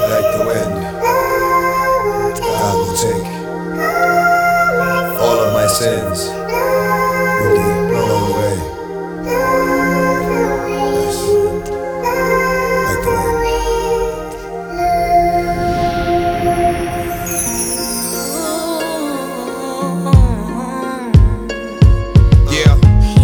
like the wind. God will take all of my sins, will be blown away. Yes. Like the wind. Yeah.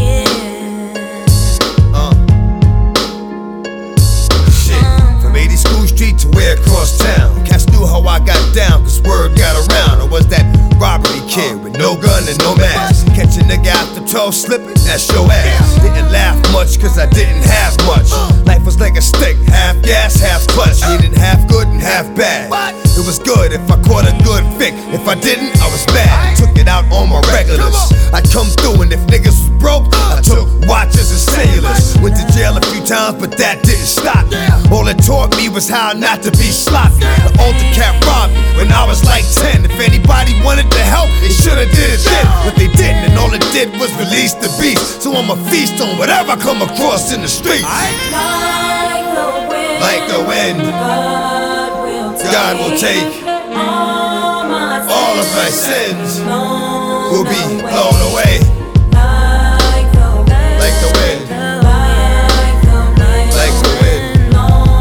Shit. From 80 School Street to way across town, cats knew how I got down, cause word got around. I was that robbery kid with no gun and no mask. Catch a nigga after 12 slipping, that's your ass. Didn't laugh much cause I didn't have much. Life was like a stick, half gas, half clutch. Meaning half good and half bad. It was good if I caught a good fic. If I didn't, I was bad. Took it out on my regulars. I come through and if niggas was broke, I took watches and sailors. Went to jail a few times but that didn't stop me. All it taught me was how not to be sloppy. The older cat robbed me when I was like 10. If anybody wanted to help, they shoulda did it then. But they didn't, and all it did was release the beast. So I'ma feast on whatever I come across in the streets. Like the wind, God will take all of my sins, will be blown away. Like the wind, like the wind.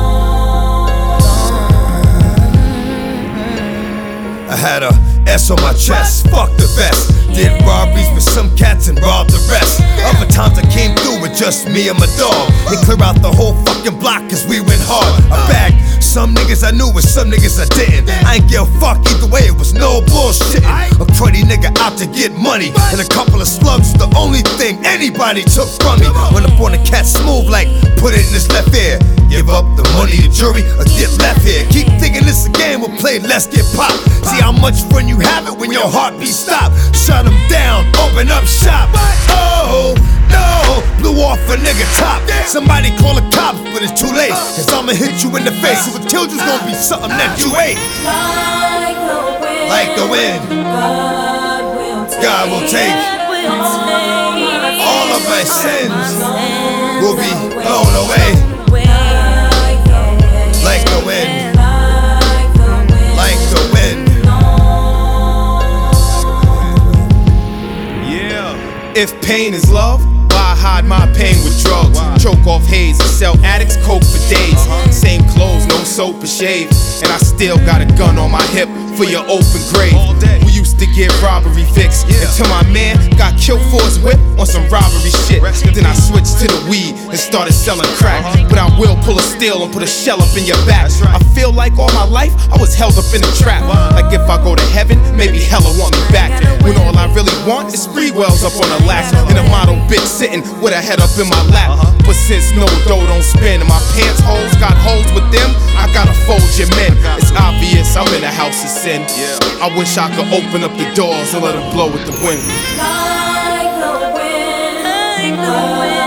I had a S on my chest, fuck the best. Did robberies with some cats and robbed the rest. Other times I came through with just me and my dog. They clear out the whole fucking block cause we went hard. I bagged some niggas I knew and some niggas I didn't. I ain't give a fuck either way, it was no bullshitting. A cruddy nigga out to get money, and a couple of slugs the only thing anybody took from me. Run up on a cat smooth like put it in his left ear. Give up the money to jury or get left here. Keep thinking this a game, we'll play, let's get popped. See how much fun you have it when your heartbeat stop. Shut them down, open up shop. Oh no, blew off a nigga top. Somebody call the cops, but it's too late. Cause I'ma hit you in the face. If it killed you's gonna be something that you ate. Like the wind, God will take all of my sins, will be blown away. Like the wind, like the wind. Yeah. If pain is love, why hide my pain with drugs? Choke off haze and sell addicts coke for days. Same clothes, no soap or shave, and I still got a gun on my hip for your open grave. We used to get robbery fixed until my man got killed for his whip on some robbery shit. Then I switched to the weed and started selling crack. But I will pull a steel and put a shell up in your back. I feel like all my life I was held up in a trap. Like if I go to heaven, maybe hella want me back. When all I really want is free wells up on a latch and a model bitch sitting with her head up in my lap. But since no dough don't spin and my pants holes got holes with them, I gotta fold your men. It's obvious I'm in a house of sin. I wish I could open up the doors and let them blow with the wind. Like the wind, like the wind.